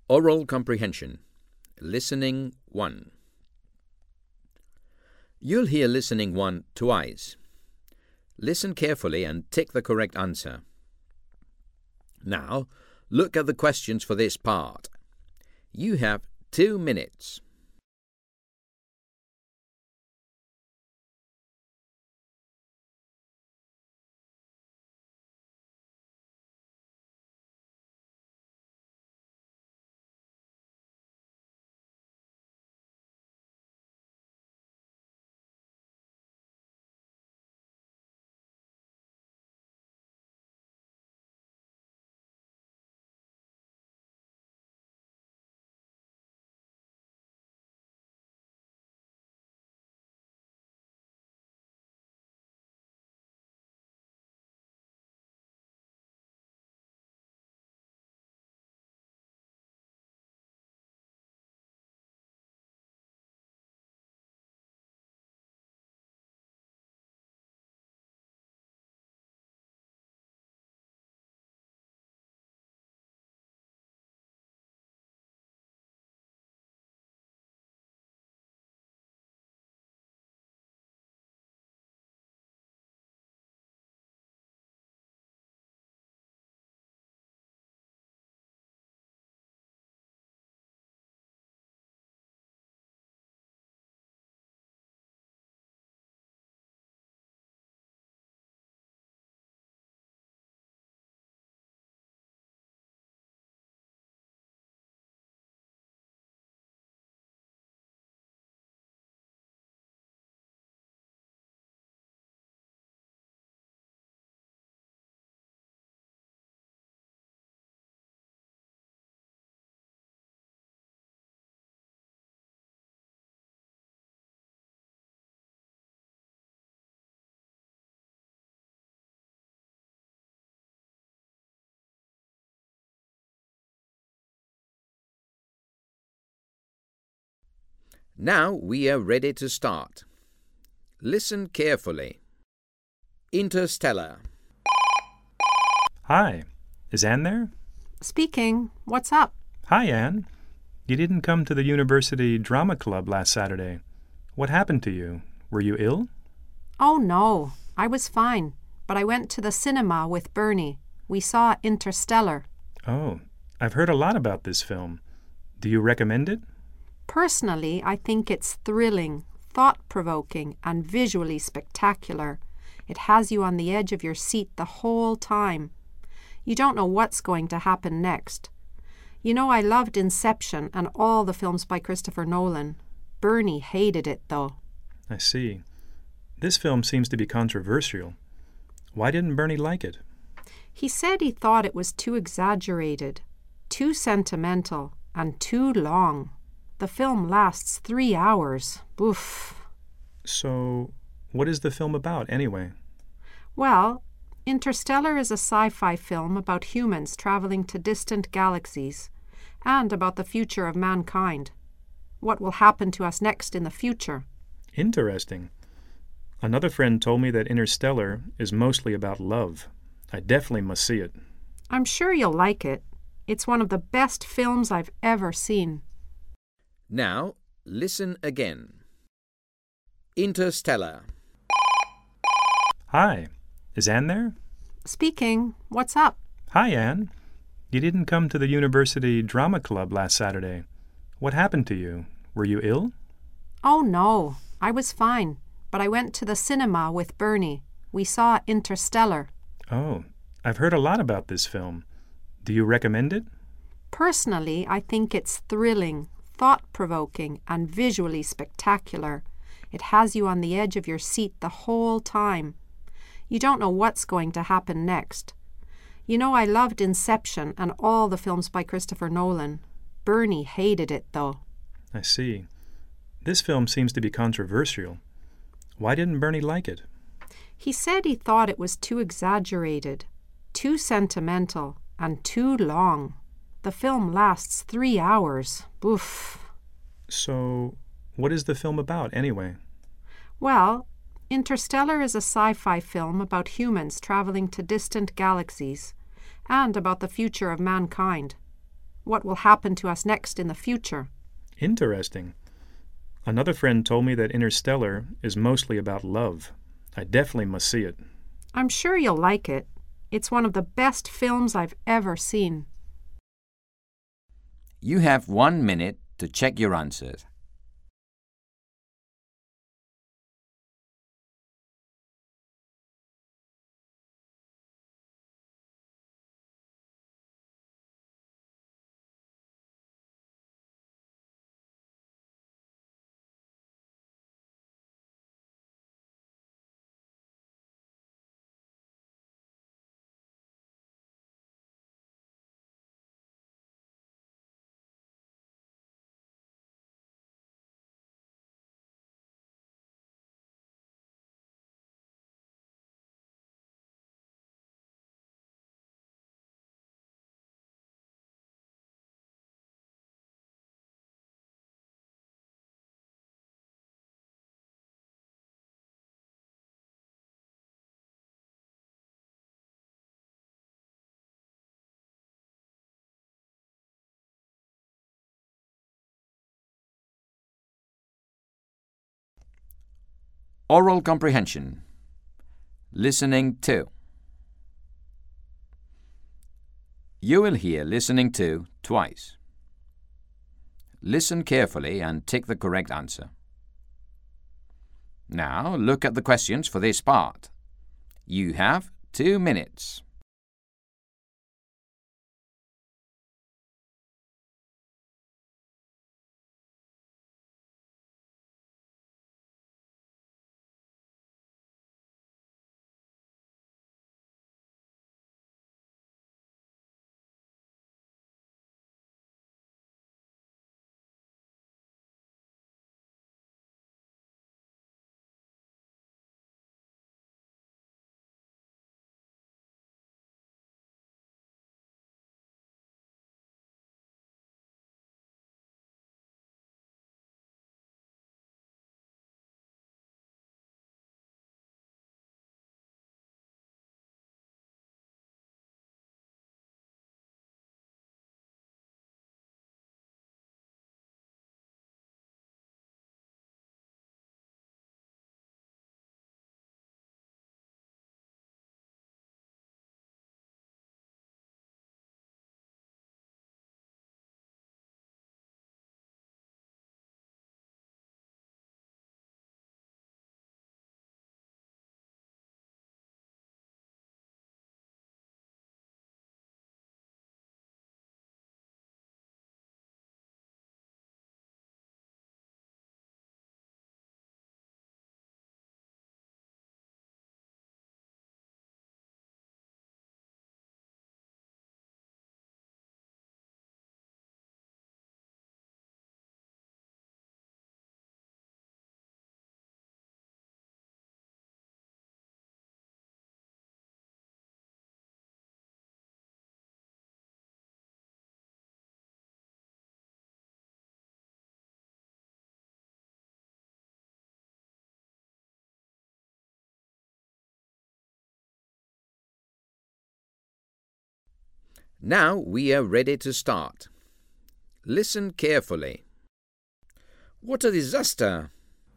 Oral Comprehension. Listening 1. You'll hear Listening 1 twice. Listen carefully and tick the correct answer. Now, look at the questions for this part. You have 2 minutes. Now we are ready to start. Listen carefully. Interstellar. Hi. Is Anne there? Speaking. What's up? Hi, Anne. You didn't come to the University Drama Club last Saturday. What happened to you? Were you ill? Oh, no. I was fine. But I went to the cinema with Bernie. We saw Interstellar. Oh, I've heard a lot about this film. Do you recommend it? Personally, I think it's thrilling, thought-provoking, and visually spectacular. It has you on the edge of your seat the whole time. You don't know what's going to happen next. You know, I loved Inception and all the films by Christopher Nolan. Bernie hated it, though. I see. This film seems to be controversial. Why didn't Bernie like it? He said he thought it was too exaggerated, too sentimental, and too long. The film lasts 3 hours. Oof. So, what is the film about, anyway? Well, Interstellar is a sci-fi film about humans traveling to distant galaxies and about the future of mankind. What will happen to us next in the future? Interesting. Another friend told me that Interstellar is mostly about love. I definitely must see it. I'm sure you'll like it. It's one of the best films I've ever seen. Now, listen again. Interstellar. Hi. Is Anne there? Speaking. What's up? Hi, Anne. You didn't come to the University Drama Club last Saturday. What happened to you? Were you ill? Oh, no. I was fine. But I went to the cinema with Bernie. We saw Interstellar. Oh, I've heard a lot about this film. Do you recommend it? Personally, I think it's thrilling, thought-provoking, and visually spectacular. It has you on the edge of your seat the whole time. You don't know what's going to happen next. You know, I loved Inception and all the films by Christopher Nolan. Bernie hated it, though. I see. This film seems to be controversial. Why didn't Bernie like it? He said he thought it was too exaggerated, too sentimental, and too long. The film lasts 3 hours. Oof. So, what is the film about, anyway? Well, Interstellar is a sci-fi film about humans traveling to distant galaxies and about the future of mankind. what will happen to us next in the future. Interesting. Another friend told me that Interstellar is mostly about love. I definitely must see it. I'm sure you'll like it. It's one of the best films I've ever seen. You have 1 minute to check your answers. Oral comprehension. Listening to. You will hear listening to twice. Listen carefully and tick the correct answer. Now look at the questions for this part. You have 2 minutes. Now we are ready to start. Listen carefully. What a disaster!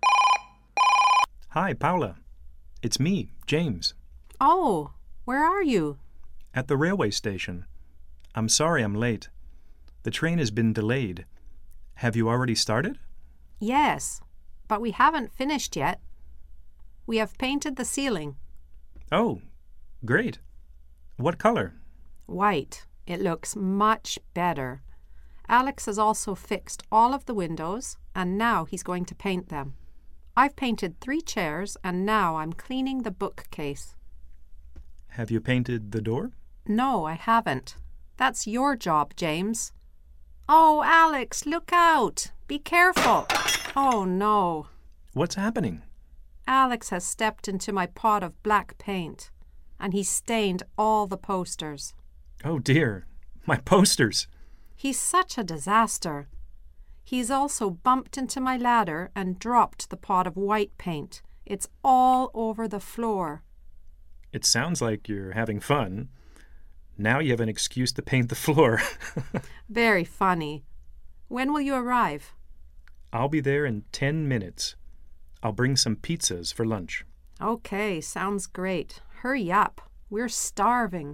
Hi, Paula. It's me, James. Oh, where are you? At the railway station. I'm sorry I'm late. The train has been delayed. Have you already started? Yes, but we haven't finished yet. We have painted the ceiling. Oh, great. What color? White. It looks much better. Alex has also fixed all of the windows, and now he's going to paint them. I've painted 3 chairs, and now I'm cleaning the bookcase. Have you painted the door? No, I haven't. That's your job, James. Oh, Alex, look out! Be careful! Oh, no. What's happening? Alex has stepped into my pot of black paint, and he's stained all the posters. Oh dear, my posters! He's such a disaster. He's also bumped into my ladder and dropped the pot of white paint. It's all over the floor. It sounds like you're having fun. Now you have an excuse to paint the floor. Very funny. When will you arrive? I'll be there in 10 minutes. I'll bring some pizzas for lunch. Okay, sounds great. Hurry up. We're starving.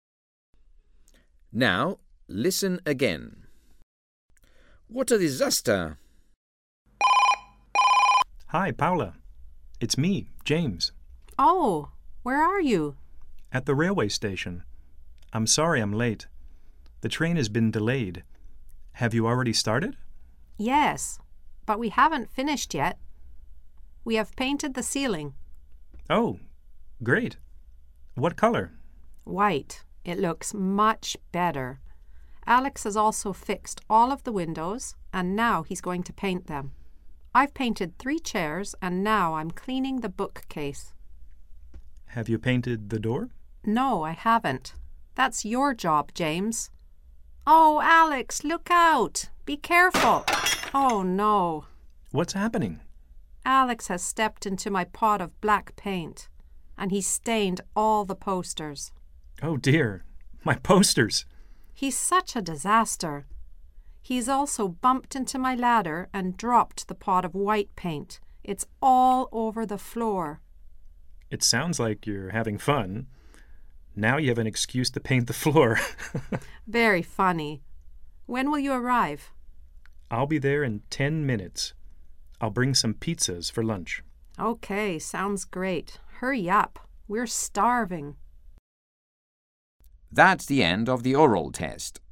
Now, listen again. What a disaster! Hi, Paula. It's me, James. Oh, where are you? At the railway station. I'm sorry I'm late. The train has been delayed. Have you already started? Yes, but we haven't finished yet. We have painted the ceiling. Oh, great. What color? White. It looks much better. Alex has also fixed all of the windows, and now he's going to paint them. I've painted 3 chairs, and now I'm cleaning the bookcase. Have you painted the door? No, I haven't. That's your job, James. Oh, Alex, look out! Be careful! Oh, no. What's happening? Alex has stepped into my pot of black paint, and he's stained all the posters. Oh dear, my posters! He's such a disaster. He's also bumped into my ladder and dropped the pot of white paint. It's all over the floor. It sounds like you're having fun. Now you have an excuse to paint the floor. Very funny. When will you arrive? I'll be there in 10 minutes. I'll bring some pizzas for lunch. Okay, sounds great. Hurry up. We're starving. That's the end of the oral test.